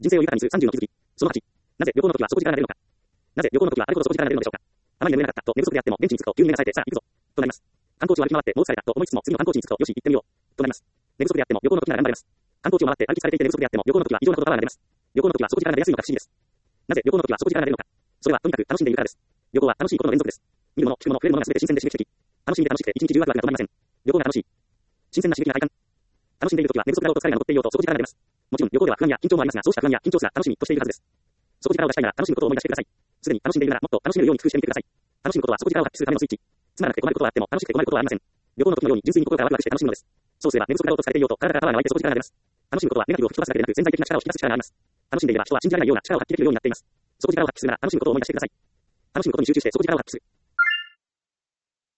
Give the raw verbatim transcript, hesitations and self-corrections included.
人生を豊かにするさんじゅうの気づき。そのはち。なぜ旅行の時は底力が出るのか。なぜ旅行の時はあるほど底力が出るのでしょうか。あまり眠れなかったと寝不足であってもベンチに着くと急に目が冴えてさあ行くぞ。となります。観光地を歩き回って戻されたと思いつつも次の観光地に着くとよし行ってみよう。となります。寝不足であっても旅行の時なら頑張れます。観光地を回って歩き疲れていて寝不足であっても旅行の時は異常なほどパワーが出ます。旅行の時は底力が出やすいのか不思議です。なぜ旅行の時は底力が出るのか。それはとにかく楽しんでいるからです。旅行は楽しいことの連続です。見るもの、聞くもの、触れるものが全て新鮮で刺激的。楽しんで楽しくて一日中ワクワクが止まりません。旅行が楽しい。新鮮な刺激が快感。楽しんでいる時は寝不足だろうと疲れが残っていようと底力が出ます。もちろん旅行では不安や緊張もありますが、そうした不安や緊張すら楽しみとしているはずです。底力を出したいなら楽しむことを思い出してください。すでに楽しんでいるならもっと楽しめるように工夫してみてください。楽しむことは底力を発揮するためのスイッチ。つまらなくて困ることはあっても楽しくて困ることはありません。旅行の時のように純粋に心からワクワクして楽しむのです。そうすれば寝不足だろうとされていようと体からパワーが湧いて底力が出ます。楽しむことはネガティブを吹き飛ばすだけでなく潜在的な力を引き出す力があります。楽しんでいれば人は信じられないような力を発揮できるようになっています。底力を発揮するなら楽しむことを思い出してください。楽しむことに集中して底力を発揮する。